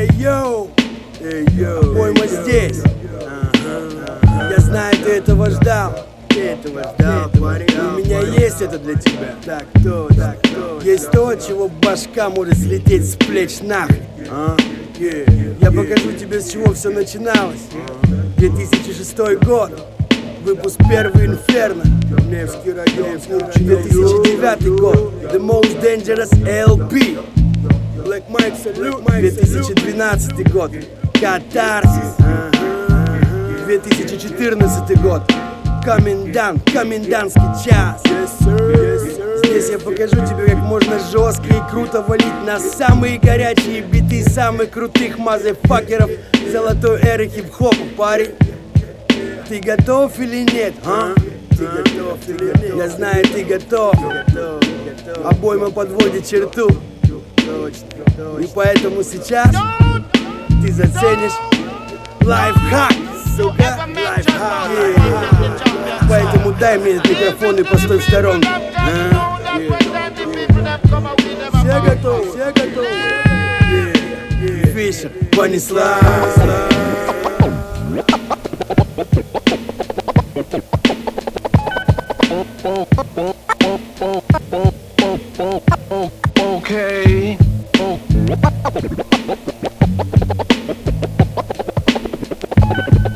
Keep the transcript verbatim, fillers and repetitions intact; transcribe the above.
Эй, йоу, эй, йоу, пойма здесь. Я знаю, ты этого ждал. Ты этого ждал, парень. У меня есть это для тебя. Так, то, так, то. Есть то, от чего башка может слететь с плеч нахрен. А? Yeah. Я покажу тебе, с чего все начиналось. две тысячи шестой год. Выпуск первый Инферно. Невский район. две тысячи девятый год. The Most Dangerous эл пи. Black Mike Salute. две тысячи двенадцатый год. Катарсис. две тысячи четырнадцатый год. Комендант, комендантский час. Yes, sir. Yes, sir. Здесь я покажу тебе, как можно жестко и круто валить на самые горячие биты самых крутых мазефакеров золотой эры хип-хопа, парень. Ты готов или нет, а? Ты готов или нет? Я знаю, ты готов. Обойма подводит черту. И поэтому сейчас ты заценишь лайфхак, сука, лайфхак. Yeah. Поэтому дай мне этот микрофон и постой в сторонке. А? Yeah. Все готовы, все готовы. Yeah. Yeah. Фишер, понеслась. Okay. Oh.